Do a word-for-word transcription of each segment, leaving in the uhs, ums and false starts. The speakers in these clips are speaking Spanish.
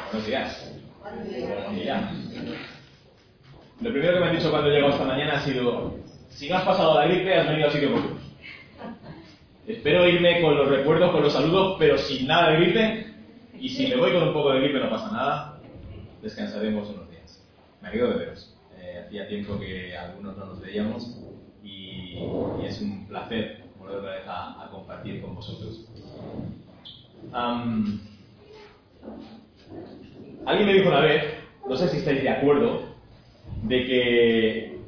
Buenos días. Buenos días. Lo primero que me han dicho cuando he llegado esta mañana ha sido: si no has pasado la gripe, has venido a sitio común. Espero irme con los recuerdos, con los saludos, pero sin nada de gripe. Y si me voy con un poco de gripe, no pasa nada. Descansaremos unos días. Me alegro de veros. Eh, hacía tiempo que algunos no nos veíamos y, y es un placer volver otra vez a, a compartir con vosotros. Um, alguien me dijo una vez, no sé si estáis de acuerdo, de que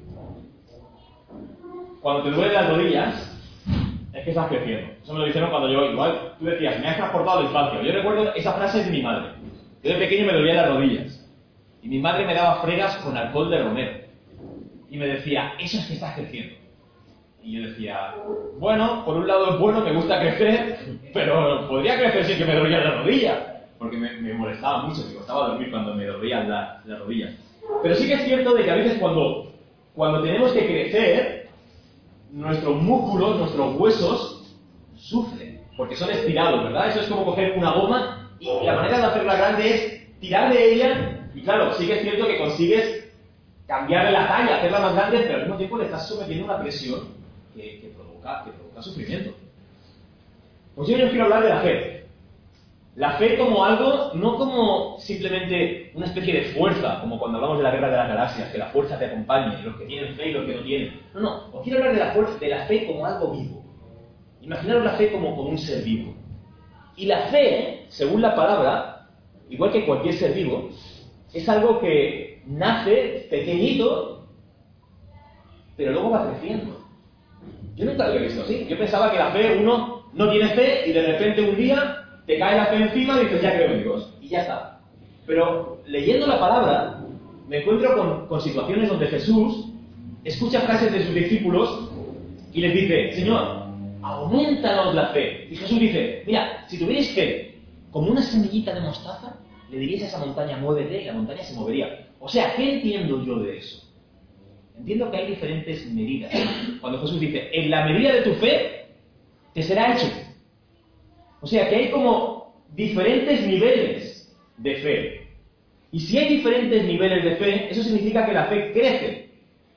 cuando te duelen las rodillas es que estás creciendo. Eso me lo dijeron cuando yo, igual, tú decías, me has transportado a la infancia. Yo recuerdo esa frase de mi madre. Yo de pequeño me dolían las rodillas y mi madre me daba fregas con alcohol de romero y me decía, eso es que estás creciendo. Y yo decía, bueno, por un lado es bueno, me gusta crecer, pero podría crecer sin que me dolieran las rodillas, porque me, me molestaba mucho, me costaba dormir cuando me dolían la, las rodillas. Pero sí que es cierto de que a veces cuando, cuando tenemos que crecer, nuestros músculos, nuestros huesos sufren, porque son estirados, ¿verdad? Eso es como coger una goma y la manera de hacerla grande es tirar de ella, y claro, sí que es cierto que consigues cambiarle la talla, hacerla más grande, pero al mismo tiempo le estás sometiendo una presión que, que, provoca, que provoca sufrimiento. Pues yo os quiero hablar de la fe. La fe como algo, no como simplemente una especie de fuerza, como cuando hablamos de la guerra de las galaxias, que la fuerza te acompañe, los que tienen fe y los que no tienen. No, no, os quiero hablar de la, fuerza, de la fe como algo vivo. Imaginaros la fe como, como un ser vivo. Y la fe, según la palabra, igual que cualquier ser vivo, es algo que nace pequeñito, pero luego va creciendo. Yo nunca lo había visto así. Yo pensaba que la fe, uno no tiene fe y de repente un día te cae la fe encima y dices, ya creo en Dios, y ya está. Pero leyendo la palabra, me encuentro con, con situaciones donde Jesús escucha frases de sus discípulos y les dice, Señor, aumentanos la fe. Y Jesús dice, mira, si tuvierais fe como una semillita de mostaza, le diríais a esa montaña, muévete, y la montaña se movería. O sea, ¿qué entiendo yo de eso? Entiendo que hay diferentes medidas. Cuando Jesús dice, en la medida de tu fe, te será hecho. O sea, que hay como diferentes niveles de fe. Y si hay diferentes niveles de fe, eso significa que la fe crece.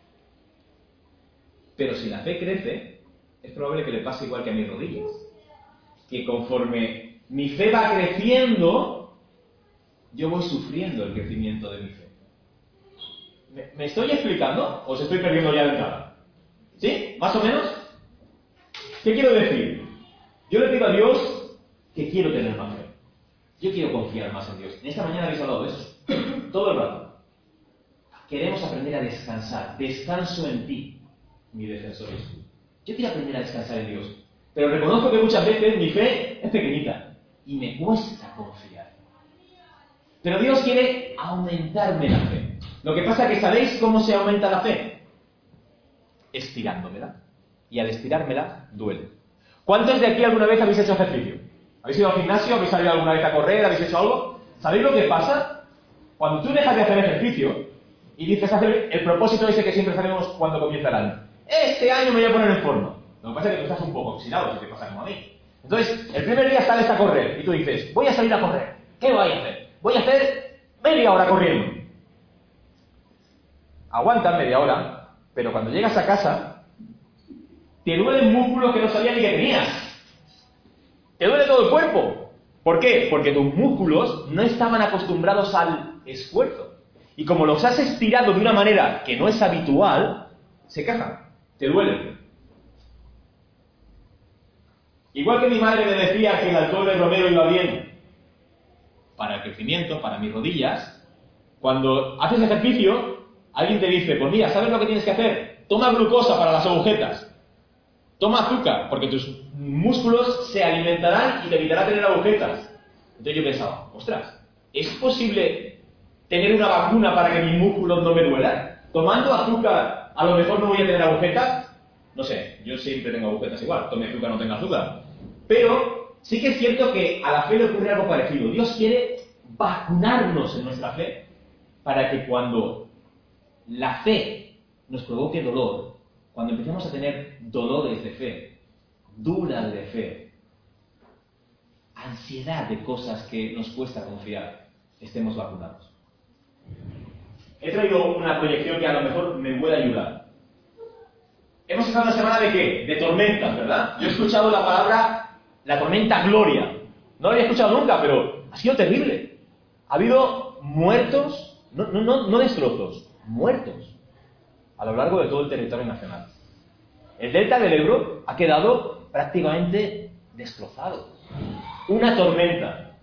Pero si la fe crece, es probable que le pase igual que a mis rodillas. Que conforme mi fe va creciendo, yo voy sufriendo el crecimiento de mi fe. ¿Me, ¿Me estoy explicando? ¿O os estoy perdiendo ya de entrada? ¿Sí? ¿Más o menos? ¿Qué quiero decir? Yo le digo a Dios que quiero tener más fe. Yo quiero confiar más en Dios. En esta mañana habéis hablado de eso. Todo el rato. Queremos aprender a descansar. Descanso en ti, mi defensor Jesús. Yo quiero aprender a descansar en Dios. Pero reconozco que muchas veces mi fe es pequeñita. Y me cuesta confiar. Pero Dios quiere aumentarme la fe. Lo que pasa es que ¿sabéis cómo se aumenta la fe? Estirándomela. Y al estirármela, duele. ¿Cuántos de aquí alguna vez habéis hecho ejercicio? ¿Habéis ido al gimnasio? ¿Habéis salido alguna vez a correr? ¿Habéis hecho algo? ¿Sabéis lo que pasa? Cuando tú dejas de hacer ejercicio y dices hacer el propósito ese que siempre sabemos cuando comienza el año. Este año me voy a poner en forma. Lo que pasa es que tú estás un poco oxidado, si te pasa como a mí. Entonces, el primer día sales a correr y tú dices, voy a salir a correr. ¿Qué voy a hacer? Voy a hacer media hora corriendo. Aguantas media hora, pero cuando llegas a casa, te duelen músculos que no sabías ni que tenías. Te duele todo el cuerpo. ¿Por qué? Porque tus músculos no estaban acostumbrados al esfuerzo. Y como los has estirado de una manera que no es habitual, se quejan, te duelen. Igual que mi madre me decía que el alcohol de romero iba bien para el crecimiento, para mis rodillas, cuando haces ejercicio, alguien te dice, pues mira, ¿sabes lo que tienes que hacer? Toma glucosa para las agujetas. Toma azúcar, porque tus músculos se alimentarán y te evitará tener agujetas. Entonces yo pensaba, ostras, ¿es posible tener una vacuna para que mis músculos no me duelan? Tomando azúcar, a lo mejor no voy a tener agujetas. No sé, yo siempre tengo agujetas igual, tome azúcar o no tenga azúcar. Pero sí que es cierto que a la fe le ocurre algo parecido. Dios quiere vacunarnos en nuestra fe para que cuando la fe nos provoque dolor, cuando empecemos a tener dolores de fe, dudas de fe, ansiedad de cosas que nos cuesta confiar, estemos vacunados. He traído una proyección que a lo mejor me puede ayudar. Hemos estado una semana de qué? De tormentas, ¿verdad? Yo he escuchado la palabra, la tormenta Gloria. No la había escuchado nunca, pero ha sido terrible. Ha habido muertos, no, no, no, no destrozos, muertos, a lo largo de todo el territorio nacional. El delta del Ebro ha quedado prácticamente destrozado. Una tormenta.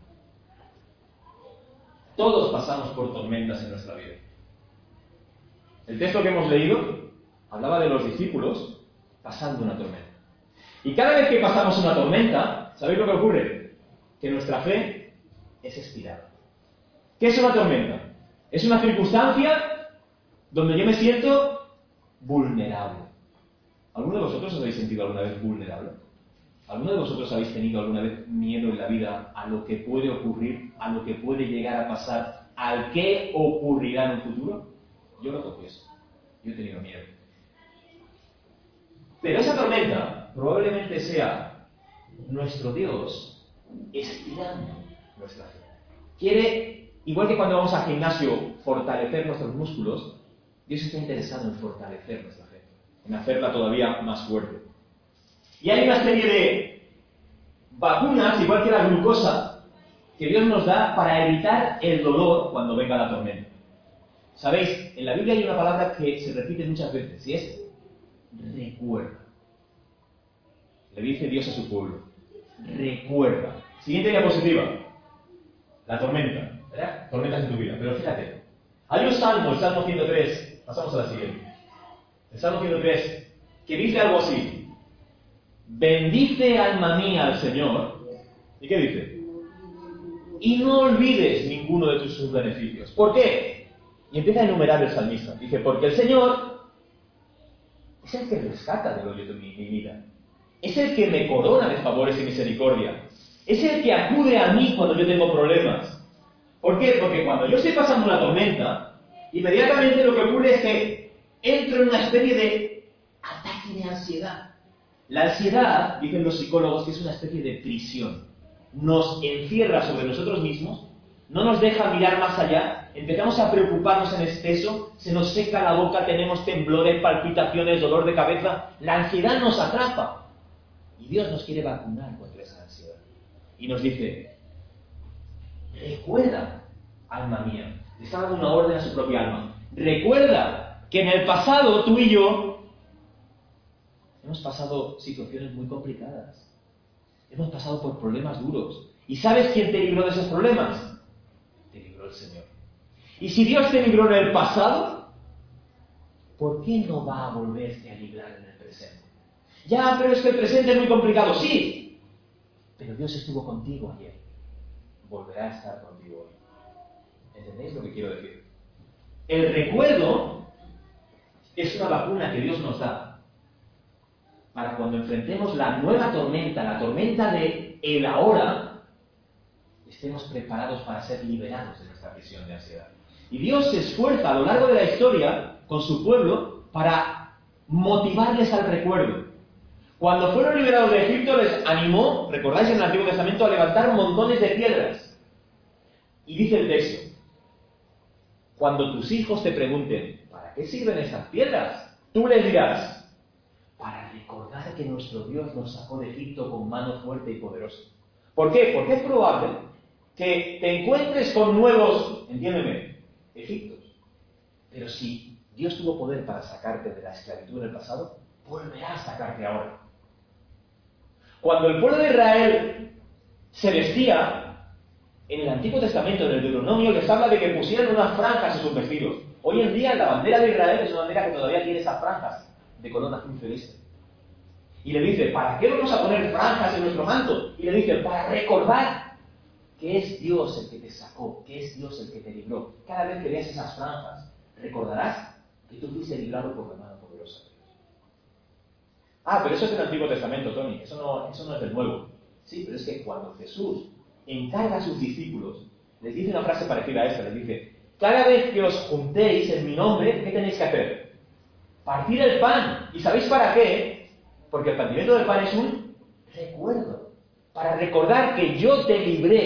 Todos pasamos por tormentas en nuestra vida. El texto que hemos leído hablaba de los discípulos pasando una tormenta. Y cada vez que pasamos una tormenta, ¿sabéis lo que ocurre? Que nuestra fe es estirada. ¿Qué es una tormenta? Es una circunstancia donde yo me siento vulnerable. ¿Alguno de vosotros os habéis sentido alguna vez vulnerable? ¿Alguno de vosotros habéis tenido alguna vez miedo en la vida a lo que puede ocurrir, a lo que puede llegar a pasar, al que ocurrirá en un futuro? Yo lo confieso. Yo he tenido miedo. Pero esa tormenta probablemente sea nuestro Dios estirando nuestra fe. Quiere, igual que cuando vamos al gimnasio, fortalecer nuestros músculos, Dios está interesado en fortalecer nuestra fe, en hacerla todavía más fuerte. Y hay una serie de vacunas, igual que la glucosa, que Dios nos da para evitar el dolor cuando venga la tormenta. ¿Sabéis? En la Biblia hay una palabra que se repite muchas veces, y es recuerda. Le dice Dios a su pueblo, recuerda. Siguiente diapositiva. La tormenta. ¿Verdad? Tormentas en tu vida. Pero fíjate, hay un salmo, el Salmo ciento tres. Pasamos a la siguiente. El Salmo ciento tres, que dice algo así. Bendice alma mía al Señor. ¿Y qué dice? Y no olvides ninguno de tus sus beneficios. ¿Por qué? Y empieza a enumerar el salmista. Dice, porque el Señor es el que rescata del hoyo de mi, mi vida. Es el que me corona de favores y misericordia. Es el que acude a mí cuando yo tengo problemas. ¿Por qué? Porque cuando yo estoy pasando una tormenta, inmediatamente lo que ocurre es que entro en una especie de ataque de ansiedad. La ansiedad, dicen los psicólogos, que es una especie de prisión. Nos encierra sobre nosotros mismos, no nos deja mirar más allá, empezamos a preocuparnos en exceso, se nos seca la boca, tenemos temblores, palpitaciones, dolor de cabeza. La ansiedad nos atrapa. Y Dios nos quiere vacunar contra esa ansiedad. Y nos dice, recuerda, alma mía, le está dando una orden a su propia alma. Recuerda que en el pasado tú y yo hemos pasado situaciones muy complicadas. Hemos pasado por problemas duros. ¿Y sabes quién te libró de esos problemas? Te libró el Señor. Y si Dios te libró en el pasado, ¿por qué no va a volverte a librar en el presente? Ya, pero es que el presente es muy complicado. Sí, pero Dios estuvo contigo ayer. Volverá a estar contigo hoy. ¿Entendéis lo que quiero decir? El recuerdo es una vacuna que Dios nos da para cuando enfrentemos la nueva tormenta, la tormenta de el ahora, estemos preparados para ser liberados de nuestra prisión de ansiedad. Y Dios se esfuerza a lo largo de la historia con su pueblo para motivarles al recuerdo. Cuando fueron liberados de Egipto les animó, recordáis en el Antiguo Testamento, a levantar montones de piedras. Y dice el texto, cuando tus hijos te pregunten, ¿para qué sirven esas piedras? Tú les dirás, para recordar que nuestro Dios nos sacó de Egipto con mano fuerte y poderosa. ¿Por qué? Porque es probable que te encuentres con nuevos, entiéndeme, Egiptos. Pero si Dios tuvo poder para sacarte de la esclavitud del pasado, volverá a sacarte ahora. Cuando el pueblo de Israel se vestía, en el Antiguo Testamento, en el Deuteronomio, les habla de que pusieran unas franjas en sus vestidos. Hoy en día la bandera de Israel es una bandera que todavía tiene esas franjas de color azul celeste. Y le dice, ¿para qué vamos a poner franjas en nuestro manto? Y le dice, para recordar que es Dios el que te sacó, que es Dios el que te libró. Cada vez que veas esas franjas, recordarás que tú fuiste librado por la mano poderosa de Dios. Ah, pero eso es del Antiguo Testamento, Tony. Eso no, eso no es del Nuevo. Sí, pero es que cuando Jesús encarga a sus discípulos, les dice una frase parecida a esta. Les dice, cada vez que os juntéis en mi nombre, ¿qué tenéis que hacer? Partir el pan. ¿Y sabéis para qué? Porque el partimiento del pan es un recuerdo. Para recordar que yo te libré de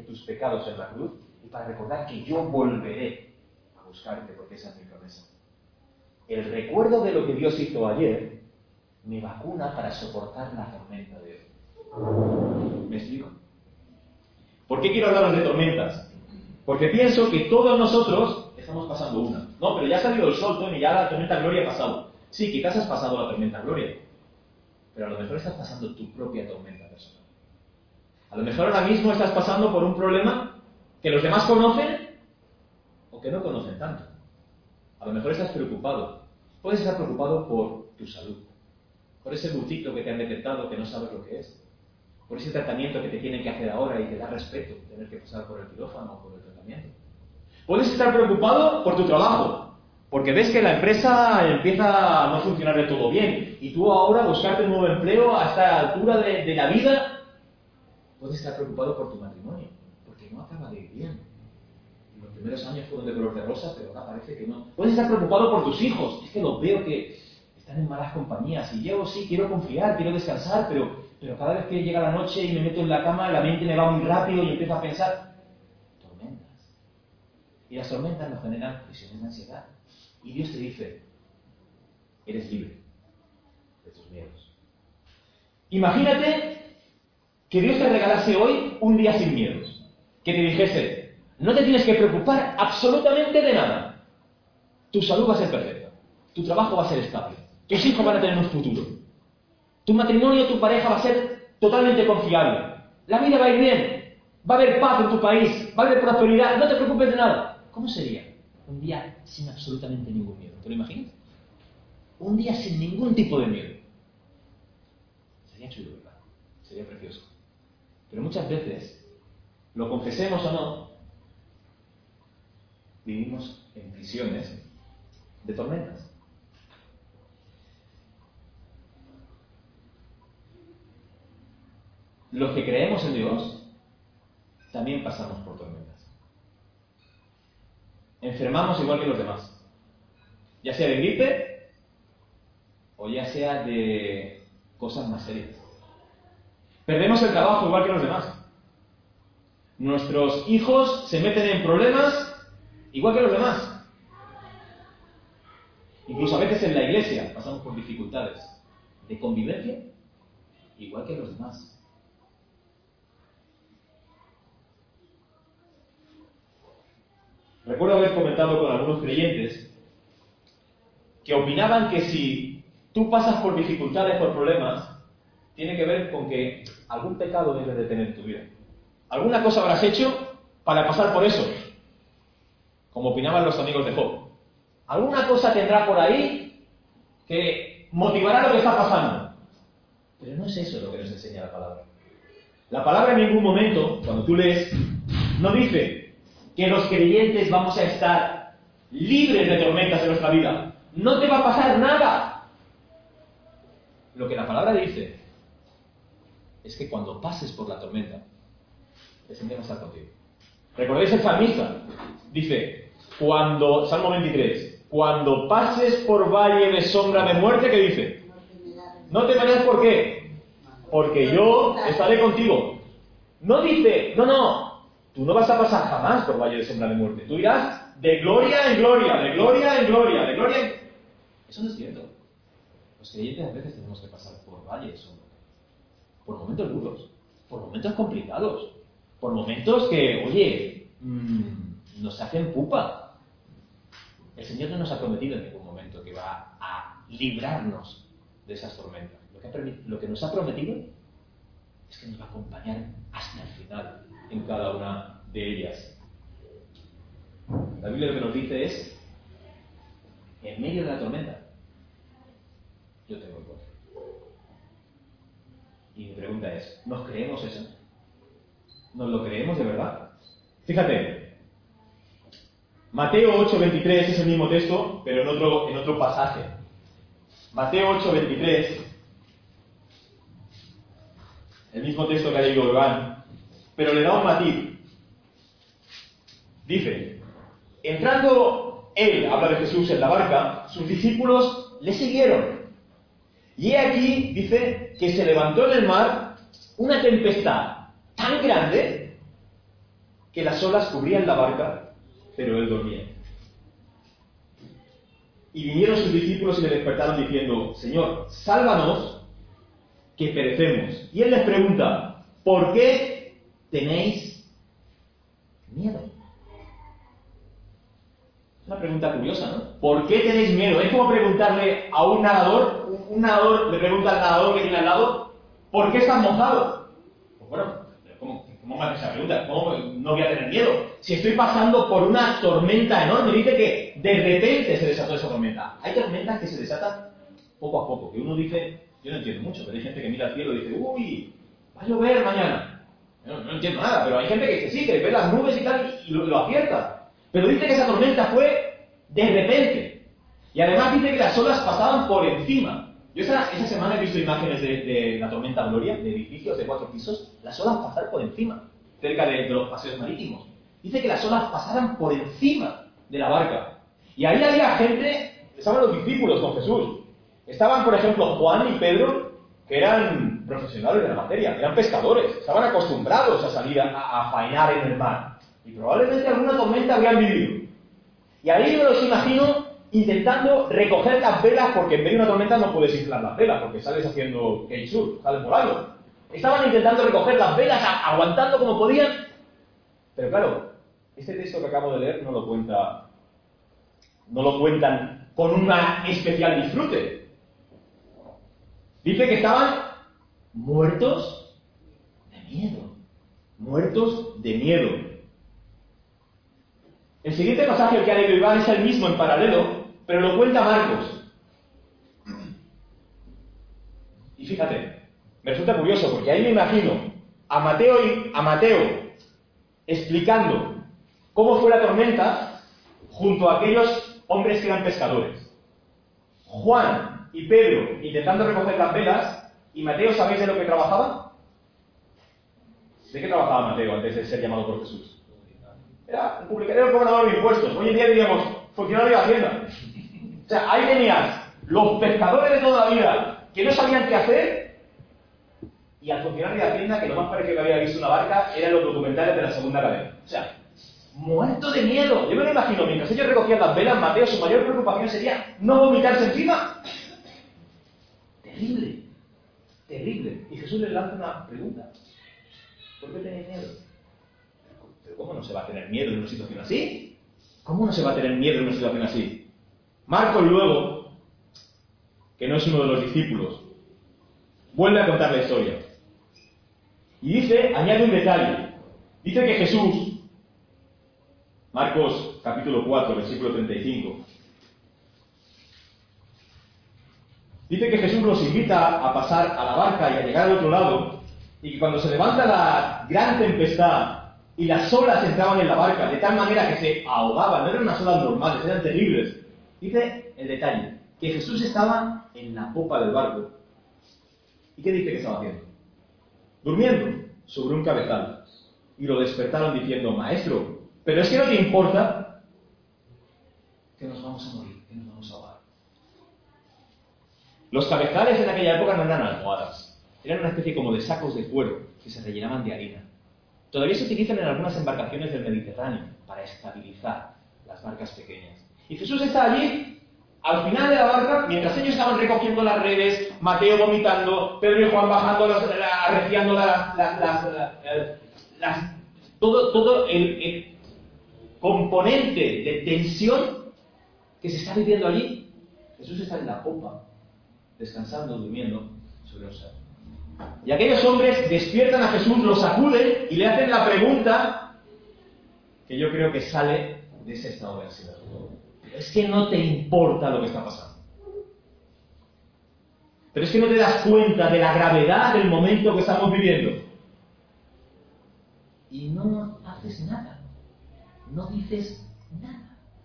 tus pecados en la cruz y para recordar que yo volveré a buscarte, porque esa es mi promesa. El recuerdo de lo que Dios hizo ayer me vacuna para soportar la tormenta de hoy. ¿Me explico? ¿Por qué quiero hablaros de tormentas? Porque pienso que todos nosotros estamos pasando una. No, pero ya ha salido el sol, Tony, ya la tormenta Gloria ha pasado. Sí, quizás has pasado la tormenta Gloria, pero a lo mejor estás pasando tu propia tormenta personal. A lo mejor ahora mismo estás pasando por un problema que los demás conocen o que no conocen tanto. A lo mejor estás preocupado. Puedes estar preocupado por tu salud, por ese bucito que te han detectado que no sabes lo que es, por ese tratamiento que te tienen que hacer ahora y te da respeto tener que pasar por el quirófano o por el tratamiento. Puedes estar preocupado por tu trabajo, porque ves que la empresa empieza a no funcionar de todo bien y tú ahora buscarte un nuevo empleo a esta altura de, de la vida. Puedes estar preocupado por tu matrimonio, porque no acaba de ir bien. Los primeros años fueron de color de rosa, pero ahora parece que no. Puedes estar preocupado por tus hijos. Es que los veo que están en malas compañías. Y yo sí quiero confiar, quiero descansar, pero, pero cada vez que llega la noche y me meto en la cama, la mente me va muy rápido y empiezo a pensar. Tormentas. Y las tormentas nos generan prisiones de ansiedad. Y Dios te dice, eres libre de tus miedos. Imagínate que Dios te regalase hoy un día sin miedos. Que te dijese, no te tienes que preocupar absolutamente de nada. Tu salud va a ser perfecta. Tu trabajo va a ser estable. Tus hijos van a tener un futuro. Tu matrimonio, tu pareja va a ser totalmente confiable. La vida va a ir bien. Va a haber paz en tu país. Va a haber prosperidad. No te preocupes de nada. ¿Cómo sería un día sin absolutamente ningún miedo? ¿Te lo imaginas? Un día sin ningún tipo de miedo. Sería chulo, ¿verdad? Sería precioso. Pero muchas veces, lo confesemos o no, vivimos en prisiones de tormentas. Los que creemos en Dios también pasamos por tormentas. Enfermamos igual que los demás, ya sea de gripe o ya sea de cosas más serias. Perdemos el trabajo igual que los demás. Nuestros hijos se meten en problemas igual que los demás. Incluso a veces en la iglesia pasamos por dificultades de convivencia igual que los demás. Recuerdo haber comentado con algunos creyentes que opinaban que si tú pasas por dificultades, por problemas, tiene que ver con que algún pecado debes de tener en tu vida. Alguna cosa habrás hecho para pasar por eso, como opinaban los amigos de Job. Alguna cosa tendrá por ahí que motivará lo que está pasando. Pero no es eso lo que nos enseña la palabra. La palabra en ningún momento, cuando tú lees, no dice que los creyentes vamos a estar libres de tormentas en nuestra vida. No te va a pasar nada. Lo que la palabra dice es que cuando pases por la tormenta, el Señor va a estar contigo. ¿Recordáis el salmista? Dice, cuando, Salmo veintitrés, cuando pases por valle de sombra de muerte, ¿qué dice? No temerás, ¿por qué? Porque yo estaré contigo. No dice, no, no, tú no vas a pasar jamás por valle de sombra de muerte. Tú irás de gloria en gloria, de gloria en gloria, de gloria en... Eso no es cierto. Los creyentes a veces tenemos que pasar por valle de sombra. Por momentos duros, por momentos complicados, por momentos que, oye, mmm, nos hacen pupa. El Señor no nos ha prometido en ningún momento que va a librarnos de esas tormentas. Lo que, ha, lo que nos ha prometido es que nos va a acompañar hasta el final en cada una de ellas. La Biblia lo que nos dice es, en medio de la tormenta, yo tengo el poder. Y mi pregunta es, ¿nos creemos eso? ¿Nos lo creemos de verdad? Fíjate, Mateo ocho veintitrés es el mismo texto, pero en otro, en otro pasaje. Mateo ocho veintitrés, el mismo texto que ha leído Iván, pero le da un matiz. Dice, entrando él, habla de Jesús, en la barca, sus discípulos le siguieron. Y he aquí, dice, que se levantó en el mar una tempestad tan grande que las olas cubrían la barca, pero él dormía. Y vinieron sus discípulos y le despertaron diciendo: Señor, sálvanos, que perecemos. Y él les pregunta: ¿por qué tenéis miedo? Es una pregunta curiosa, ¿no? ¿Por qué tenéis miedo? Es como preguntarle a un nadador, un nadador le pregunta al nadador que tiene al lado: ¿por qué estás mojado? Pues bueno, ¿cómo, cómo me haces esa pregunta? ¿Cómo no voy a tener miedo? Si estoy pasando por una tormenta enorme, dice que de repente se desató esa tormenta. Hay tormentas que se desatan poco a poco, que uno dice, yo no entiendo mucho, pero hay gente que mira al cielo y dice: uy, va a llover mañana. No, no entiendo nada, pero hay gente que dice sí, que ve las nubes y tal, y lo, lo acierta. Pero dice que esa tormenta fue de repente. Y además dice que las olas pasaban por encima. Yo esa, esa semana he visto imágenes de, de la tormenta Gloria, de edificios de cuatro pisos, las olas pasaron por encima, cerca de, de los paseos marítimos. Dice que las olas pasaran por encima de la barca. Y ahí había gente, estaban los discípulos con Jesús. Estaban, por ejemplo, Juan y Pedro, que eran profesionales de la materia, eran pescadores, estaban acostumbrados a salir a, a faenar en el mar. Y probablemente alguna tormenta habrían vivido. Y ahí yo me los imagino intentando recoger las velas, porque en medio de una tormenta no puedes inflar las velas, porque sales haciendo kitesurf, sales volando. Estaban intentando recoger las velas, a, aguantando como podían. Pero claro, este texto que acabo de leer no lo cuenta, no lo cuentan con un especial disfrute. Dice que estaban muertos de miedo. Muertos de miedo. El siguiente pasaje que ha leído Iván es el mismo en paralelo, pero lo cuenta Marcos. Y fíjate, me resulta curioso, porque ahí me imagino a Mateo, y, a Mateo explicando cómo fue la tormenta junto a aquellos hombres que eran pescadores. Juan y Pedro intentando recoger las velas, y Mateo, ¿sabéis de lo que trabajaba? ¿De qué trabajaba Mateo antes de ser llamado por Jesús? Era un publicador, un cobrador de impuestos. Hoy en día diríamos funcionario de Hacienda. O sea, ahí tenías los pescadores de toda la vida que no sabían qué hacer, y al funcionario de Hacienda que lo más parecido que había visto una barca eran los documentales de la segunda cadena. O sea, muerto de miedo. Yo me lo imagino, mientras ellos recogían las velas, Mateo, su mayor preocupación sería no vomitarse encima. Terrible, terrible. Y Jesús les lanza una pregunta: ¿por qué tenéis miedo? ¿Pero cómo no se va a tener miedo en una situación así? ¿Cómo no se va a tener miedo en una situación así? Marcos luego, que no es uno de los discípulos, vuelve a contar la historia. Y dice, añade un detalle. Dice que Jesús, Marcos capítulo cuatro, versículo treinta y cinco, dice que Jesús los invita a pasar a la barca y a llegar al otro lado, y que cuando se levanta la gran tempestad y las olas entraban en la barca de tal manera que se ahogaban, no eran unas olas normales, eran terribles. Dice el detalle, que Jesús estaba en la popa del barco. ¿Y qué dice que estaba haciendo? Durmiendo sobre un cabezal. Y lo despertaron diciendo: Maestro, ¿pero es que no te importa que nos vamos a morir, que nos vamos a ahogar? Los cabezales en aquella época no eran almohadas, eran una especie como de sacos de cuero que se rellenaban de harina. Todavía se utilizan en algunas embarcaciones del Mediterráneo para estabilizar las barcas pequeñas. Y Jesús está allí, al final de la barca, mientras ellos estaban recogiendo las redes, Mateo vomitando, Pedro y Juan bajando, los, arreciando las, las, las, las, las, todo, todo el, el componente de tensión que se está viviendo allí. Jesús está en la popa, descansando, durmiendo sobre un cerro. Y aquellos hombres despiertan a Jesús, lo sacuden y le hacen la pregunta que yo creo que sale de ese estado de ansiedad. Es que no te importa lo que está pasando. Pero es que no te das cuenta de la gravedad del momento que estamos viviendo. Y no haces nada. No dices nada.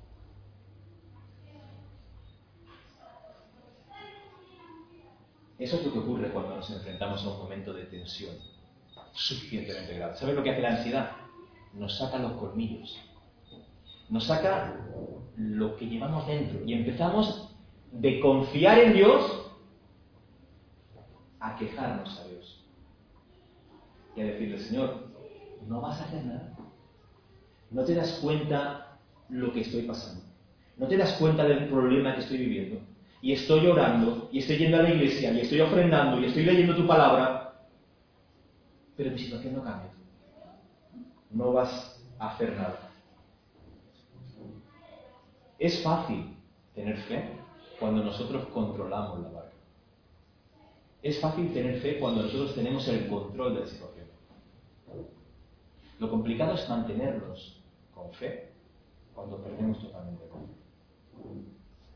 Eso es lo que ocurre cuando nos enfrentamos a un momento de tensión suficientemente grave. ¿Sabes lo que hace la ansiedad? Nos saca los colmillos. Nos saca lo que llevamos dentro. Y empezamos de confiar en Dios a quejarnos a Dios. Y a decirle: Señor, ¿no vas a hacer nada? no te das cuenta lo que estoy pasando. No te das cuenta del problema que estoy viviendo. Y estoy orando, y estoy yendo a la iglesia, y estoy ofrendando, y estoy leyendo tu palabra, pero mi situación no cambia. No vas a hacer nada. Es fácil tener fe cuando nosotros controlamos la barca. Es fácil tener fe cuando nosotros tenemos el control de la situación. Lo complicado es mantenernos con fe cuando perdemos totalmente con fe.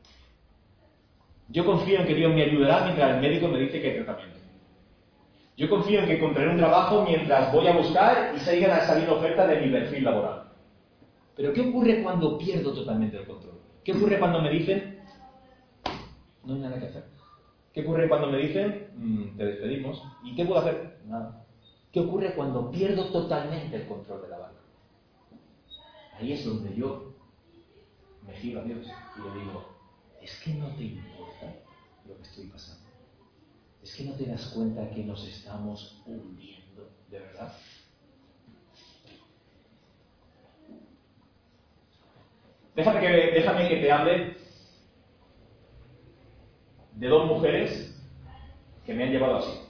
Yo confío en que Dios me ayudará mientras el médico me dice que hay tratamiento. Yo confío en que encontraré un trabajo mientras voy a buscar y sigan a salir ofertas de mi perfil laboral. Pero ¿qué ocurre cuando pierdo totalmente el control? ¿Qué ocurre cuando me dicen no hay nada que hacer? ¿Qué ocurre cuando me dicen mmm, te despedimos? ¿Y qué puedo hacer? Nada. ¿Qué ocurre cuando pierdo totalmente el control de la barca? Ahí es donde yo me giro a Dios y le digo, es que no te importa lo que estoy pasando. Es que no te das cuenta que nos estamos hundiendo, ¿de verdad? Déjame que, déjame que te hable de dos mujeres que me han llevado así.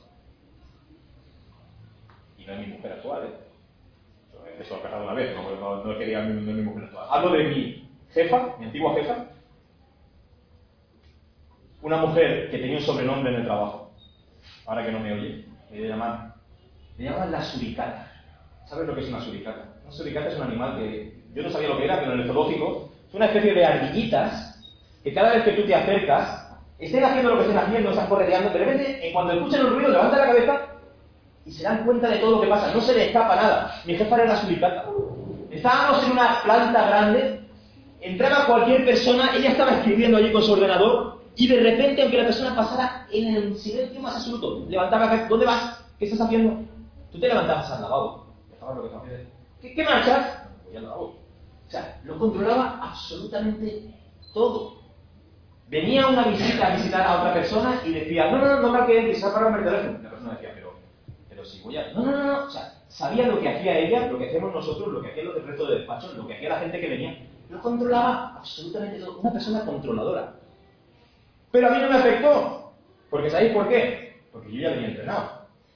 Y no es mi mujer actual, ¿eh? Eso ha pasado una vez, no, no, no quería no, no es mi mujer actual. Hablo de mi jefa, mi antigua jefa, una mujer que tenía un sobrenombre en el trabajo. Ahora que no me oye, me voy a llamar, me llaman la suricata. ¿Sabes lo que es una suricata? Una suricata es un animal que yo no sabía lo que era, pero en el zoológico es una especie de ardillitas que cada vez que tú te acercas, estén haciendo lo que estén haciendo, están correteando, de repente, en cuando escuchan el ruido, levantan la cabeza y se dan cuenta de todo lo que pasa. No se le escapa nada. Mi jefa era la suricata. Estábamos en una planta grande, entraba cualquier persona, ella estaba escribiendo allí con su ordenador y de repente, aunque la persona pasara en el silencio más absoluto, levantaba la cabeza. ¿Dónde vas? ¿Qué estás haciendo? Tú te levantabas al lavabo. Lo que ¿Qué, ¿Qué marchas? Voy al lavabo. O sea, lo controlaba absolutamente todo. Venía una visita a visitar a otra persona y decía, no, no, no, no me quede empezar para el teléfono. La persona decía, pero, pero si voy a... No, no, no, no. O sea, sabía lo que hacía ella, lo que hacíamos nosotros, lo que hacían los del resto de despachos, lo que hacía la gente que venía. Lo controlaba absolutamente todo. Una persona controladora. Pero a mí no me afectó. Porque ¿sabéis por qué? Porque yo ya venía entrenado.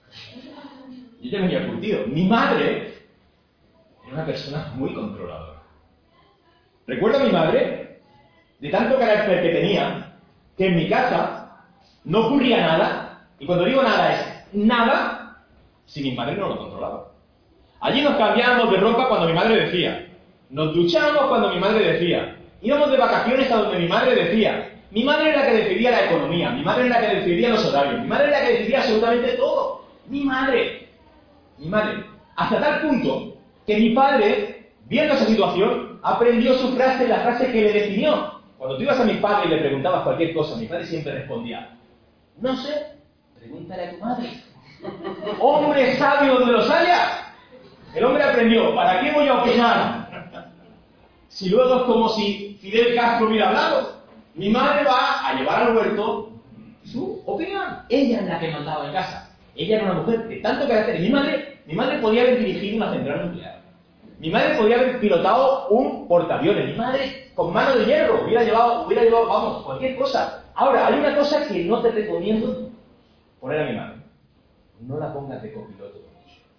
Yo ya venía curtido. Mi madre era una persona muy controladora. Recuerdo a mi madre, de tanto carácter que tenía, que en mi casa no ocurría nada, y cuando digo nada es nada, si mi madre no lo controlaba. Allí nos cambiábamos de ropa cuando mi madre decía, nos duchábamos cuando mi madre decía, íbamos de vacaciones a donde mi madre decía. Mi madre era la que decidía la economía, mi madre era la que decidía los horarios, mi madre era la que decidía absolutamente todo. Mi madre, mi madre, hasta tal punto que mi padre, viendo esa situación, aprendió su frase, la frase que le definió. Cuando tú ibas a mi padre y le preguntabas cualquier cosa, mi padre siempre respondía, no sé, pregúntale a tu madre. Hombre sabio donde los haya. El hombre aprendió, ¿para qué voy a opinar? Si luego es como si Fidel Castro hubiera hablado. Mi madre va a llevar al huerto su opinión. Ella es la que mandaba en casa. Ella era una mujer de tanto carácter. Mi madre, mi madre podía haber dirigido una central nuclear. Mi madre podía haber pilotado un portaaviones. Mi madre, con mano de hierro, hubiera llevado, hubiera llevado, vamos, cualquier cosa. Ahora, hay una cosa que no te recomiendo poner a mi madre. No la pongas de copiloto del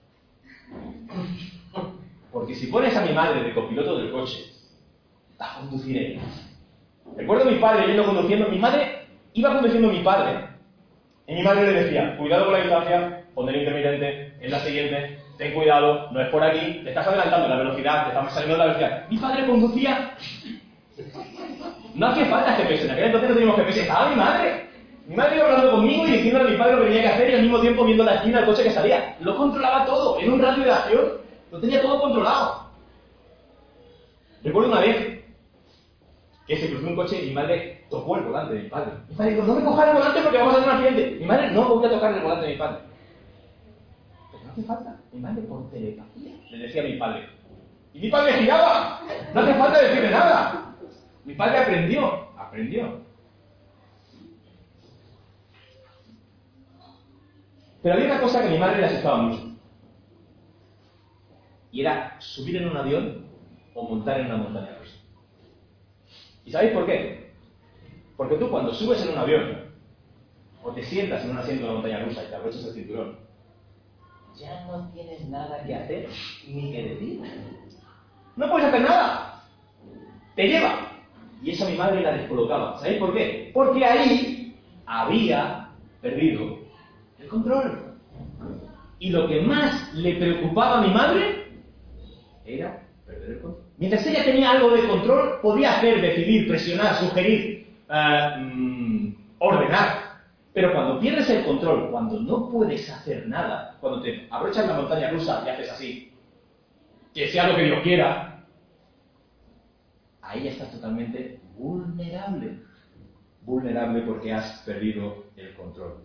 coche. Porque si pones a mi madre de copiloto del coche, va a conducir ella. Recuerdo a mi padre yendo conduciendo. Mi madre iba conduciendo a mi padre. Y mi madre le decía, cuidado con la distancia, poner intermitente, en la siguiente, ten cuidado, no es por aquí, te estás adelantando la velocidad, te estamos saliendo de la velocidad. Mi padre conducía. No hacía falta G P S, en aquel entonces no teníamos G P S, estaba mi madre. Mi madre iba hablando conmigo y diciéndole a mi padre lo que tenía que hacer y al mismo tiempo viendo la esquina del coche que salía. Lo controlaba todo, en un radio de acción, lo tenía todo controlado. Recuerdo una vez que se cruzó un coche y mi madre tocó el volante de mi padre. Mi padre dijo, no me cojas el volante porque vamos a tener un accidente. Mi madre, no voy a tocar el volante de mi padre. Pero no hace falta. Mi madre por telepatía le decía a mi padre. Y mi padre giraba. No hace falta decirle nada. Mi padre aprendió. Aprendió. Pero había una cosa que a mi madre le asustaba mucho. Y era subir en un avión o montar en una montaña rusa. ¿Y sabéis por qué? Porque tú cuando subes en un avión o te sientas en un asiento de una montaña rusa y te abrochas el cinturón, ya no tienes nada que hacer ni que decir. No puedes hacer nada. Te lleva. Y eso a mi madre la descolocaba. ¿Sabéis por qué? Porque ahí había perdido el control. Y lo que más le preocupaba a mi madre era perder el control. Mientras ella tenía algo de control, podía hacer, decidir, presionar, sugerir, uh, mm, ordenar. Pero cuando pierdes el control, cuando no puedes hacer nada, cuando te abrochas la montaña rusa y haces así, que sea lo que Dios quiera, ahí ya estás totalmente vulnerable. Vulnerable porque has perdido el control.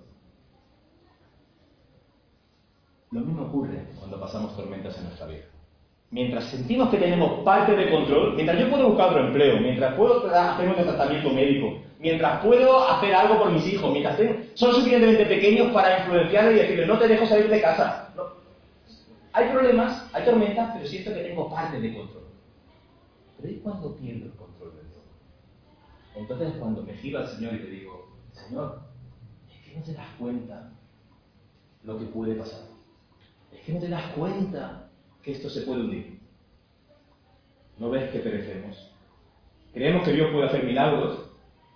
Lo mismo ocurre cuando pasamos tormentas en nuestra vida. Mientras sentimos que tenemos parte de control, mientras yo puedo buscar otro empleo, mientras puedo hacer un tratamiento médico, mientras puedo hacer algo por mis hijos, mientras tengo, son suficientemente pequeños para influenciarles y decirles, no te dejo salir de casa. No. Hay problemas, hay tormentas, pero siento que tengo parte de control. Pero ¿y cuando pierdo el control del todo? Entonces es cuando me giro al Señor y le digo, Señor, es que no te das cuenta lo que puede pasar. Es que no te das cuenta que esto se puede hundir. ¿No ves que perecemos? Creemos que Dios puede hacer milagros,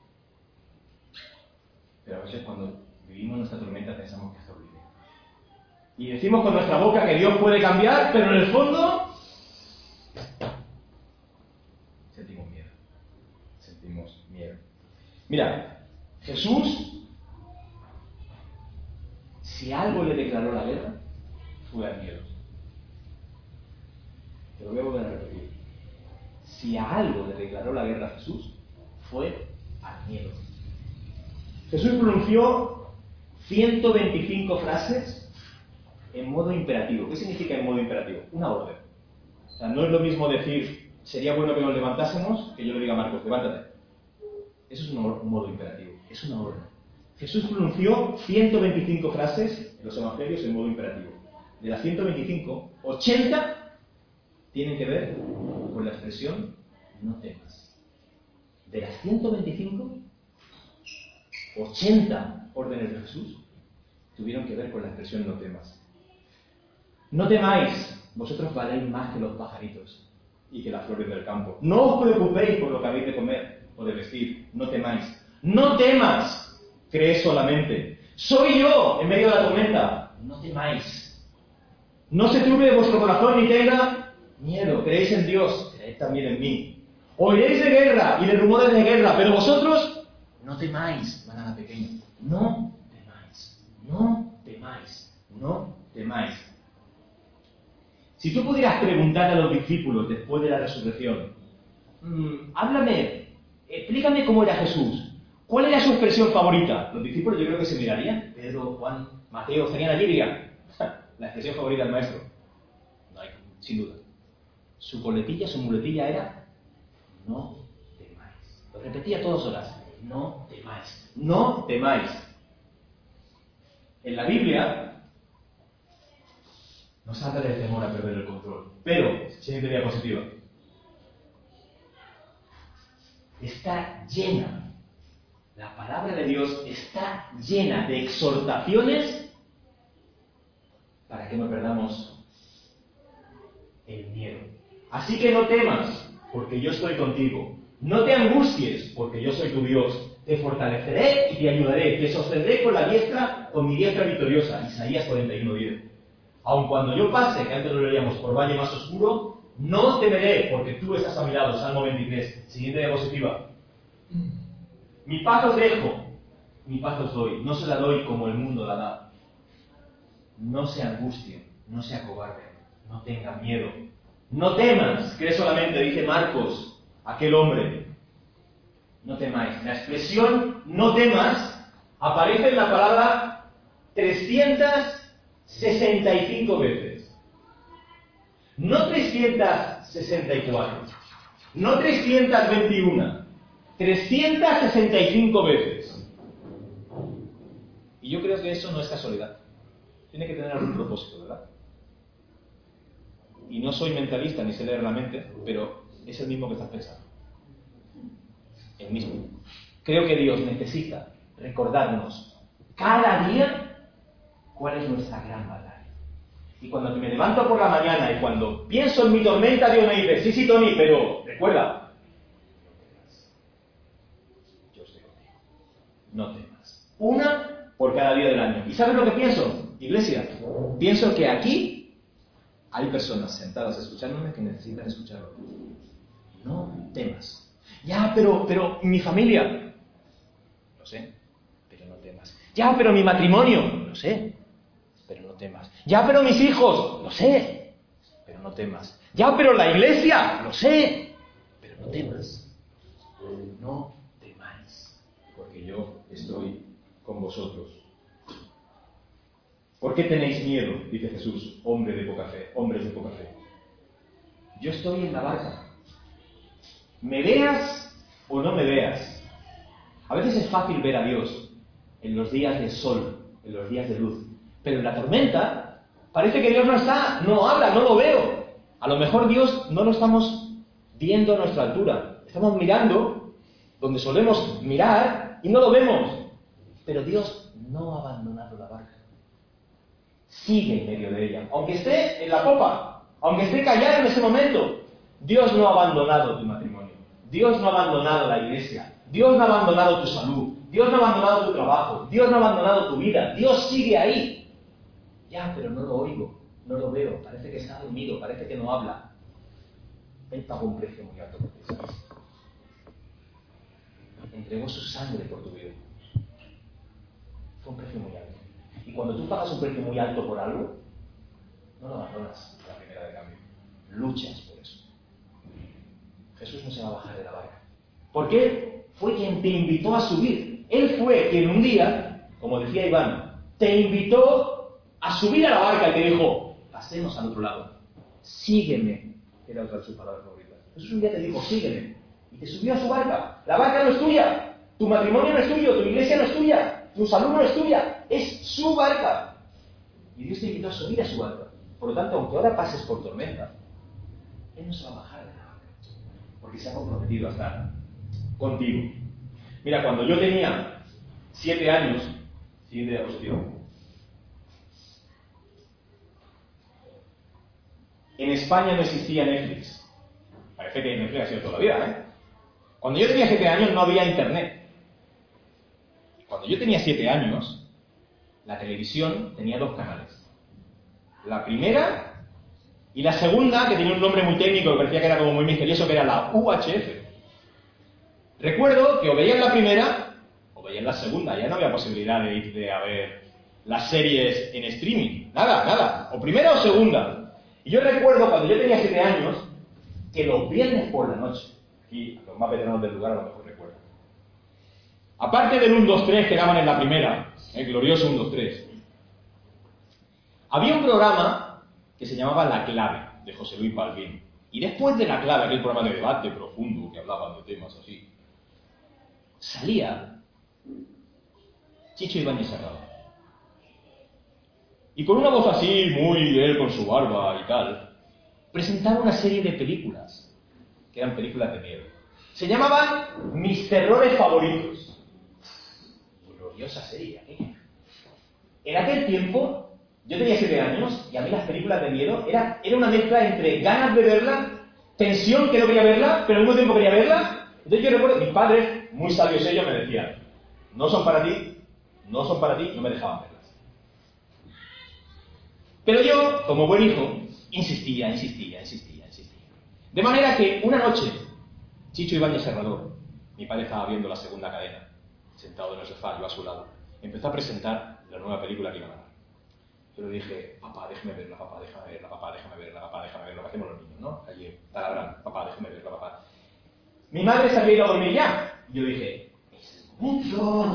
pero a veces cuando vivimos nuestra tormenta pensamos que es horrible. Y decimos con nuestra boca que Dios puede cambiar, pero en el fondo sentimos miedo. Sentimos miedo. Mira, Jesús, si algo le declaró la guerra, fue al miedo. Te lo voy a volver a repetir. Si a algo le declaró la guerra a Jesús, fue al miedo. Jesús pronunció ciento veinticinco frases en modo imperativo. ¿Qué significa en modo imperativo? Una orden. O sea, no es lo mismo decir, sería bueno que nos levantásemos, que yo le diga a Marcos, levántate. Eso es un, un modo imperativo, es una orden. Jesús pronunció ciento veinticinco frases en los evangelios en modo imperativo. De las ciento veinticinco, ochenta tienen que ver con la expresión no temas. De las ciento veinticinco, ochenta órdenes de Jesús tuvieron que ver con la expresión no temas. No temáis, vosotros valéis más que los pajaritos y que las flores del campo. No os preocupéis por lo que habéis de comer o de vestir, no temáis. No temas, creed solamente. Soy yo en medio de la tormenta, no temáis. No se turbe vuestro corazón ni tenga miedo, creéis en Dios, creed también en mí. Oiréis de guerra y de rumores de guerra, pero vosotros no temáis, manada pequeña. No temáis, no temáis, no temáis. Si tú pudieras preguntar a los discípulos después de la resurrección, mmm, háblame, explícame cómo era Jesús, ¿cuál era su expresión favorita? Los discípulos yo creo que se mirarían, Pedro, Juan, Mateo, estarían allí y dirían, la expresión favorita del maestro. No hay, sin duda. Su coletilla, su muletilla era, no temáis. Lo repetía todas horas, no temáis, no temáis. En la Biblia nos habla del temor a perder el control. Pero, siguiente diapositiva, está llena, la palabra de Dios está llena de exhortaciones para que no perdamos el miedo. Así que no temas, porque yo estoy contigo. No te angusties, porque yo soy tu Dios. Te fortaleceré y te ayudaré. Te sostendré con la diestra, con mi diestra victoriosa. Isaías cuarenta y uno diez. Aun cuando yo pase, que antes lo leíamos, por valle más oscuro, no temeré, porque tú estás a mi lado. Salmo veintitrés. Siguiente diapositiva. Mi paz os dejo, mi paz os doy. No se la doy como el mundo la da. No se angustien, no se acobarden, no tengan miedo. No temas, cree solamente, dice Marcos, aquel hombre. No temáis. La expresión no temas aparece en la palabra trescientas sesenta y cinco veces. No trescientas sesenta y cuatro, no trescientas veintiuno, trescientas sesenta y cinco veces. Y yo creo que eso no es casualidad. Tiene que tener algún propósito, ¿verdad? Y no soy mentalista ni sé leer la mente, pero es el mismo que estás pensando. El mismo. Creo que Dios necesita recordarnos cada día cuál es nuestra gran batalla. Y cuando me levanto por la mañana y cuando pienso en mi tormenta, Dios me dice, sí, sí, Tony, pero recuerda, yo estoy contigo. No temas. Una por cada día del año. ¿Y sabes lo que pienso, iglesia? Pienso que aquí hay personas sentadas escuchándome que necesitan escucharlo. No temas. Ya, pero, pero mi familia. Lo sé, pero no temas. Ya, pero mi matrimonio. Lo sé, pero no temas. Ya, pero mis hijos. Lo sé, pero no temas. Ya, pero la iglesia. Lo sé, pero no temas. No temáis, porque yo estoy con vosotros. ¿Por qué tenéis miedo? Dice Jesús, hombre de poca fe, hombres de poca fe. Yo estoy en la barca. Me veas o no me veas. A veces es fácil ver a Dios en los días de sol, en los días de luz. Pero en la tormenta parece que Dios no está, no habla, no lo veo. A lo mejor Dios no lo estamos viendo a nuestra altura. Estamos mirando donde solemos mirar y no lo vemos. Pero Dios no ha abandonado la barca. Sigue en medio de ella. Aunque esté en la popa, aunque esté callado en ese momento, Dios no ha abandonado tu matrimonio. Dios no ha abandonado la iglesia. Dios no ha abandonado tu salud. Dios no ha abandonado tu trabajo. Dios no ha abandonado tu vida. Dios sigue ahí. Ya, pero no lo oigo, no lo veo. Parece que está dormido, parece que no habla. Él pagó un precio muy alto por ti, ¿sabes? Entregó su sangre por tu vida. Fue un precio muy alto. Y cuando tú pagas un precio muy alto por algo, no lo abandonas la primera de cambio. Luchas por eso. Jesús no se va a bajar de la barca. Porque Él fue quien te invitó a subir. Él fue quien un día, como decía Iván, te invitó a subir a la barca y te dijo, pasemos al otro lado. Sígueme. Era otra de sus palabras favoritas. Jesús un día te dijo, sígueme. Y te subió a su barca. La barca no es tuya. Tu matrimonio no es tuyo. Tu iglesia no es tuya. Tu salud no es tuya. Es su barca. Y Dios te invitó a subir a su barca. Por lo tanto, aunque ahora pases por tormenta, Él no se va a bajar de la barca. Porque se ha comprometido a estar contigo. Mira, cuando yo tenía siete años, siguiente diapositiva, en España no existía Netflix. Parece que Netflix ha sido toda la vida, ¿eh? Cuando yo tenía siete años no había internet. Cuando yo tenía siete años, la televisión tenía dos canales. La primera y la segunda, que tenía un nombre muy técnico que parecía que era como muy misterioso, que era la U H F. Recuerdo que o veían la primera o veían la segunda. Ya no había posibilidad de ir de a ver las series en streaming. Nada, nada. O primera o segunda. Y yo recuerdo cuando yo tenía siete años que los viernes por la noche, aquí los más veteranos del lugar a lo mejor recuerdan, aparte del uno, dos, tres que daban en la primera, el glorioso uno, dos, tres, había un programa que se llamaba La Clave, de José Luis Balbín. Y después de La Clave, aquel programa de debate profundo que hablaban de temas así, salía Chicho Ibáñez Serrano. Y con una voz así, muy él con su barba y tal, presentaba una serie de películas, que eran películas de miedo. Se llamaban Mis Terrores Favoritos. Gloriosa serie aquella. En aquel tiempo, yo tenía siete años, y a mí las películas de miedo era, era una mezcla entre ganas de verla, tensión que no quería verla, pero al mismo tiempo quería verla. Entonces yo recuerdo que mis padres, muy sabios ellos, me decían, no son para ti, no son para ti, no me dejaban verlas. Pero yo, como buen hijo, insistía, insistía, insistía, insistía. De manera que una noche, Chicho Ibáñez Serrador, mi padre estaba viendo la segunda cadena, sentado en el sofá, yo a su lado, empezó a presentar la nueva película que iban a dar. Yo le dije, papá, déjame verla, papá, déjame verla, papá, déjame verla, papá, déjame verla, lo que hacemos los niños, ¿no? Allí, taladrando, papá, déjame verla, papá. Mi madre se había ido a dormir ya. Y yo dije, es el momento.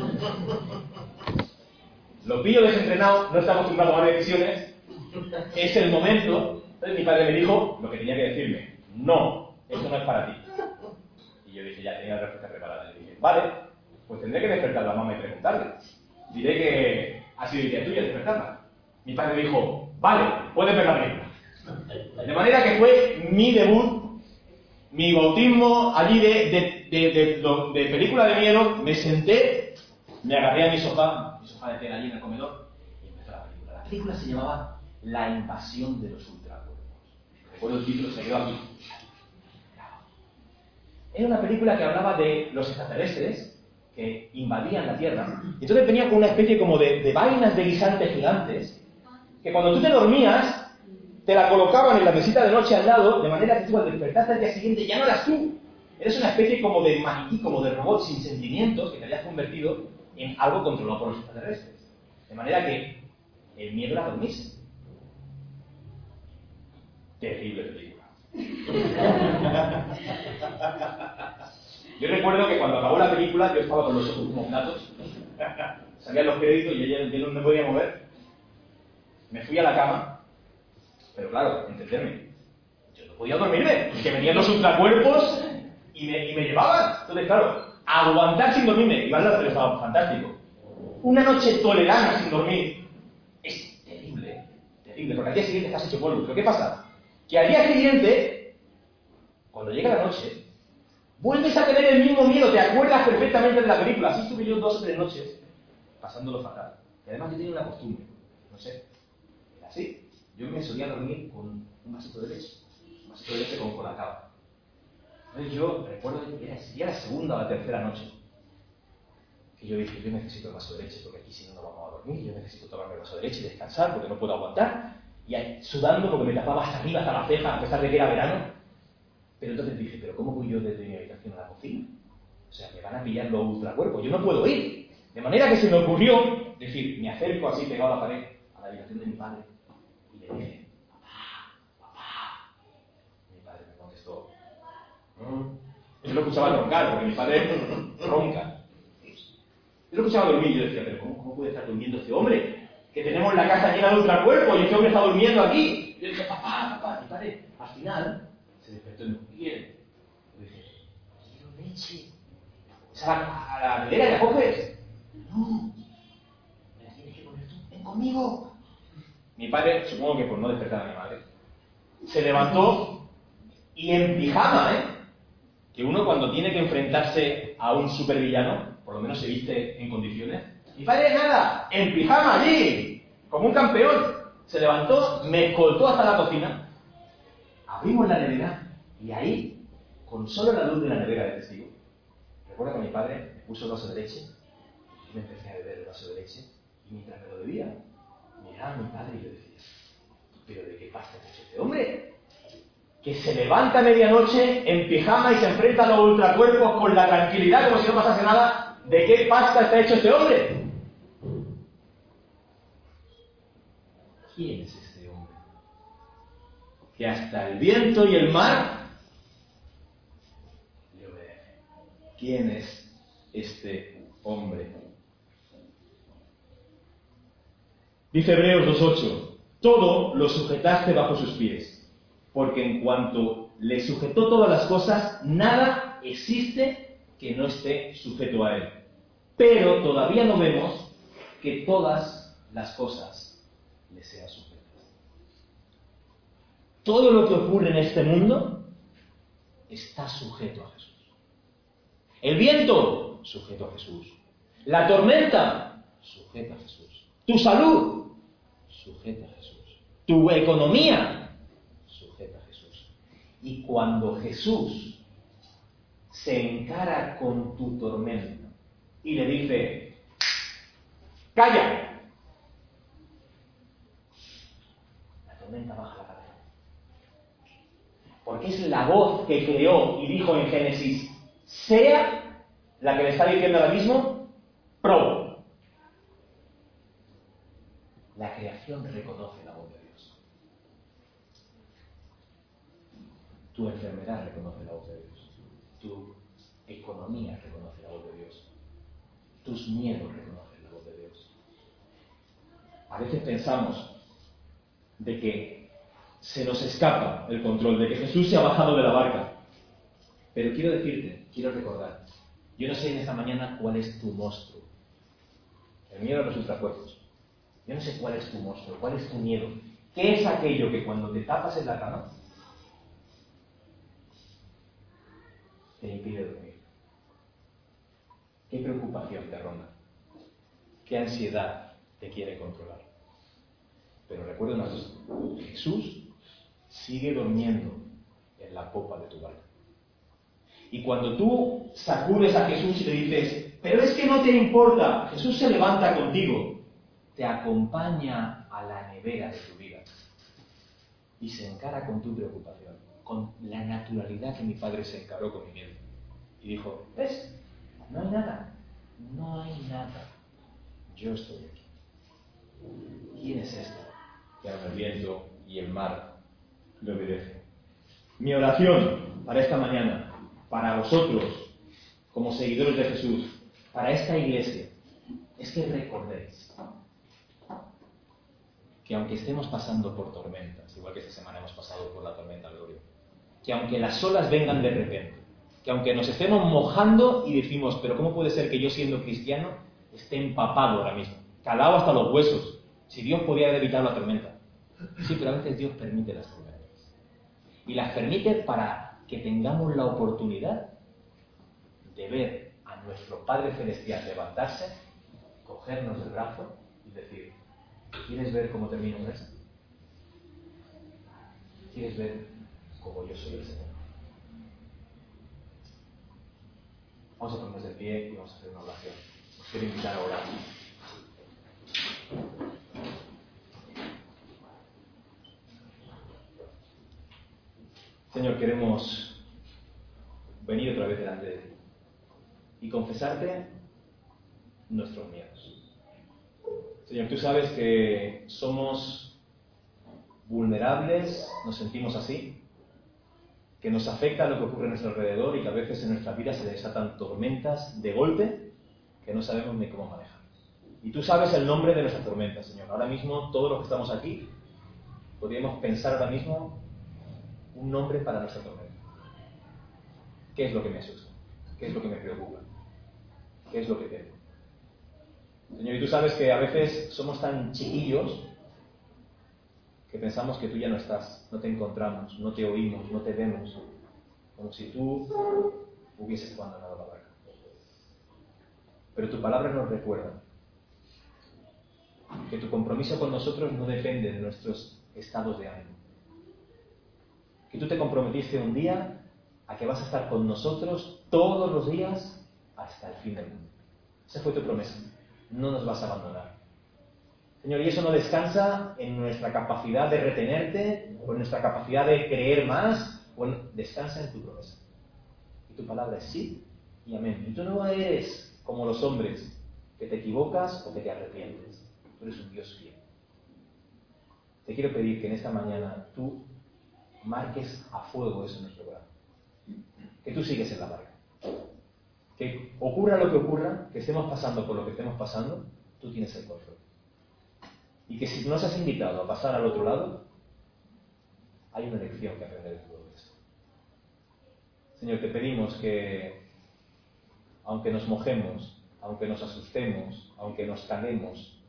Lo pillo desenfrenado, no está acostumbrado a tomar decisiones, es el momento. Entonces mi padre me dijo lo que tenía que decirme, no, esto no es para ti. Y yo dije, ya tenía la respuesta preparada. Y dije, vale, pues tendré que despertar a la mamá y preguntarle. Diré que ha sido idea tuya despertarla. Mi padre dijo, vale, puedes ver la película. De manera que fue mi debut mi bautismo allí de, de, de, de, de, de película de miedo, me senté, me agarré a mi sofá, mi sofá de tela allí en el comedor, y empezó la película. La película se llamaba La invasión de los ultracuerpos. Recuerdo el título, se quedó aquí. Era una película que hablaba de los extraterrestres que invadían la Tierra. Y entonces venía con una especie como de, de vainas de guisantes gigantes, que cuando tú te dormías, te la colocaban en la mesita de noche al lado, de manera que tú al despertarte al día siguiente ya no eras tú. Eres una especie como de maniquí, como de robot sin sentimientos, que te habías convertido en algo controlado por los extraterrestres. De manera que el miedo era dormirse. Terrible película. Yo recuerdo que cuando acabó la película, yo estaba con los ojos como platos, salían los créditos y ella, yo no me podía mover. Me fui a la cama, pero claro, entenderme, yo no podía dormirme, porque venían los ultracuerpos y me, y me llevaban. Entonces, claro, aguantar sin dormirme, y vale, pero estaba fantástico. Una noche tolerana sin dormir es terrible, terrible, porque al día siguiente estás hecho polvo. ¿Pero qué pasa? Que al día siguiente, cuando llega la noche, vuelves a tener el mismo miedo, te acuerdas perfectamente de la película. Así estuve yo dos o tres noches, pasándolo fatal. Y además yo tenía una costumbre, no sé, era así. Yo me solía dormir con un vasito de leche, un vasito de leche con colacao. Entonces yo recuerdo que era, sería la segunda o la tercera noche, que yo dije, yo necesito el vaso de leche, porque aquí si no, no vamos a dormir, yo necesito tomarme el vaso de leche y descansar, porque no puedo aguantar. Y ahí, sudando, porque me tapaba hasta arriba, hasta la ceja, a pesar de que era verano. Pero entonces dije, ¿pero cómo voy yo desde mi habitación a la cocina? O sea, me van a pillar los ultracuerpos, yo no puedo ir. De manera que se me ocurrió decir, me acerco así pegado a la pared, a la habitación de mi padre, y le dije, papá, papá. Mi padre me contestó, ¿Mm? Yo lo escuchaba roncar, porque mi padre ronca. Yo lo escuchaba dormir y yo decía, ¿pero cómo, cómo puede estar durmiendo este hombre? Que tenemos la casa llena de ultracuerpos y este hombre está durmiendo aquí. Y yo dije, papá, papá, mi padre, al final se despertó y me dijo, ¿qué quiere? Yo dije, quiero leche. O sea, a la nevera la coges. No, me la tienes que poner tú. Ven conmigo. Mi padre, supongo que por no despertar a mi madre, se levantó y en pijama, ¿eh? Que uno cuando tiene que enfrentarse a un supervillano, por lo menos se viste en condiciones. Mi padre nada, en pijama allí, como un campeón. Se levantó, me escoltó hasta la cocina, abrimos la nevera y ahí, con solo la luz de la nevera de testigo, recuerdo que mi padre me puso el vaso de leche, y me empecé a beber el vaso de leche, y mientras me lo bebía, miraba a mi padre y yo decía, ¿pero de qué pasta está hecho este hombre? Que se levanta a medianoche en pijama y se enfrenta a los ultracuerpos con la tranquilidad como si no pasase nada. ¿De qué pasta está hecho este hombre? ¿Quién es este hombre? Que hasta el viento y el mar le obedecen. ¿Quién es este hombre? Dice Hebreos dos ocho, todo lo sujetaste bajo sus pies, porque en cuanto le sujetó todas las cosas, nada existe que no esté sujeto a él. Pero todavía no vemos que todas las cosas le sean sujetas. Todo lo que ocurre en este mundo está sujeto a Jesús. El viento, sujeto a Jesús. La tormenta, sujeta a Jesús. Tu salud, sujeta a Jesús. Tu economía, sujeta a Jesús. Y cuando Jesús se encara con tu tormenta y le dice, ¡calla! La tormenta baja la cabeza. Porque es la voz que creó y dijo en Génesis, sea la que le está diciendo ahora mismo, pro. La creación reconoce la voz de Dios. Tu enfermedad reconoce la voz de Dios. Tu economía reconoce la voz de Dios. Tus miedos reconocen la voz de Dios. A veces pensamos de que se nos escapa el control, de que Jesús se ha bajado de la barca. Pero quiero decirte, quiero recordar, yo no sé en esta mañana cuál es tu monstruo. El miedo a los ultracuerpos. Yo no sé cuál es tu monstruo, cuál es tu miedo. ¿Qué es aquello que cuando te tapas en la cama te impide dormir? ¿Qué preocupación te ronda? ¿Qué ansiedad te quiere controlar? Pero recuerda una cosa, Jesús sigue durmiendo en la popa de tu barca. Y cuando tú sacudes a Jesús y le dices, pero es que no te importa, Jesús se levanta contigo, te acompaña a la nevera de tu vida y se encara con tu preocupación, con la naturalidad que mi padre se encaró con mi miedo. Y dijo, ¿ves? No hay nada, no hay nada, yo estoy aquí. ¿Quién es este que aún el viento y el mar le obedecen? Mi oración para esta mañana, para vosotros, como seguidores de Jesús, para esta iglesia, es que recordéis que aunque estemos pasando por tormentas, igual que esta semana hemos pasado por la tormenta del Gloria, que aunque las olas vengan de repente, que aunque nos estemos mojando y decimos, pero ¿cómo puede ser que yo siendo cristiano esté empapado ahora mismo, calado hasta los huesos, si Dios podía haber evitado la tormenta? Sí, pero a veces Dios permite las tormentas. Y las permite para que tengamos la oportunidad de ver a nuestro Padre Celestial levantarse, cogernos el brazo y decir, ¿quieres ver cómo termino un mes? ¿Quieres ver cómo yo soy el Señor? Vamos a ponernos de pie y vamos a hacer una oración. Os quiero invitar a orar. Señor, queremos venir otra vez delante de ti y confesarte nuestros miedos. Señor, tú sabes que somos vulnerables, nos sentimos así, que nos afecta lo que ocurre a nuestro alrededor y que a veces en nuestra vida se desatan tormentas de golpe que no sabemos ni cómo manejar. Y tú sabes el nombre de nuestras tormentas, Señor. Ahora mismo, todos los que estamos aquí, podríamos pensar ahora mismo un nombre para nuestra tormenta. ¿Qué es lo que me asusta? ¿Qué es lo que me preocupa? ¿Qué es lo que temo? Señor, y tú sabes que a veces somos tan chiquillos que pensamos que tú ya no estás, no te encontramos, no te oímos, no te vemos, como si tú hubieses abandonado la barca. Pero tu palabra nos recuerda que tu compromiso con nosotros no depende de nuestros estados de ánimo. Que tú te comprometiste un día a que vas a estar con nosotros todos los días hasta el fin del mundo. Esa fue tu promesa. No nos vas a abandonar. Señor, y eso no descansa en nuestra capacidad de retenerte, o en nuestra capacidad de creer más, o en... descansa en tu promesa. Y tu palabra es sí y amén. Y tú no eres como los hombres, que te equivocas o que te arrepientes. Tú eres un Dios fiel. Te quiero pedir que en esta mañana tú marques a fuego eso en nuestro corazón. Que tú sigues en la barca. Que ocurra lo que ocurra, que estemos pasando por lo que estemos pasando, tú tienes el control. Y que si nos has invitado a pasar al otro lado, hay una lección que aprender de todo esto. Señor, te pedimos que, aunque nos mojemos, aunque nos asustemos, aunque nos calemos,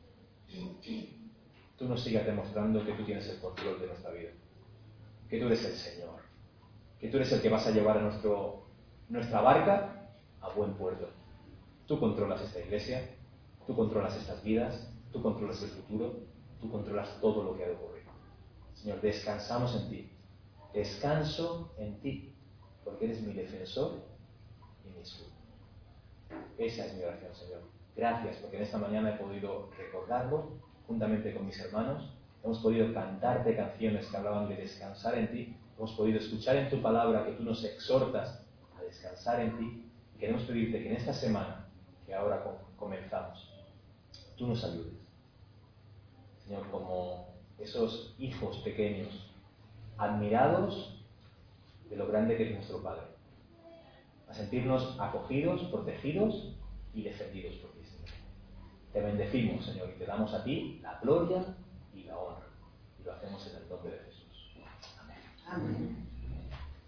tú nos sigas demostrando que tú tienes el control de nuestra vida. Que tú eres el Señor. Que tú eres el que vas a llevar a nuestro, nuestra barca a buen puerto. Tú controlas esta iglesia, tú controlas estas vidas, tú controlas el futuro, tú controlas todo lo que ha de ocurrir. Señor, descansamos en ti. Descanso en ti, porque eres mi defensor y mi escudo. Esa es mi oración, Señor. Gracias, porque en esta mañana he podido recordarlo juntamente con mis hermanos. Hemos podido cantarte canciones que hablaban de descansar en ti. Hemos podido escuchar en tu palabra que tú nos exhortas a descansar en ti. Y queremos pedirte que en esta semana, que ahora comenzamos, tú nos ayudes. Señor, como esos hijos pequeños, admirados de lo grande que es nuestro Padre, a sentirnos acogidos, protegidos y defendidos por ti, Señor. Te bendecimos, Señor, y te damos a ti la gloria y la honra. Y lo hacemos en el nombre de Jesús. Amén. Amén.